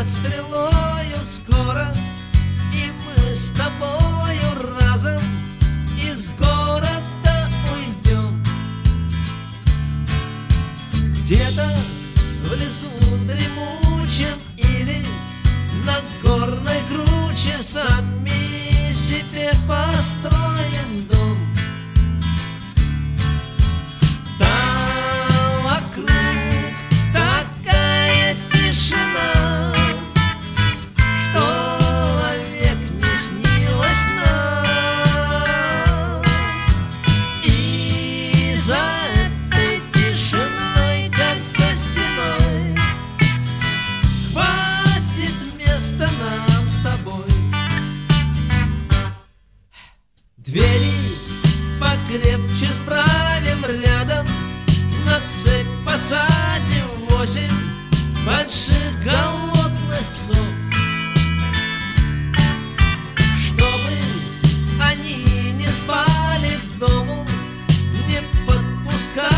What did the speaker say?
над стрелою скоро, и мы с тобою разом из города уйдем. Где-то в лесу дремучем или на горной круче сами себе построим дом. Там вокруг такая тишина, что вовек не снилась нам. И за этой тишиной, как за стеной, хватит места нам с тобой. Двери покрепче справим рядом, на цепь посадим 8 больших голодных псов, чтобы они не спали к дому, не подпускали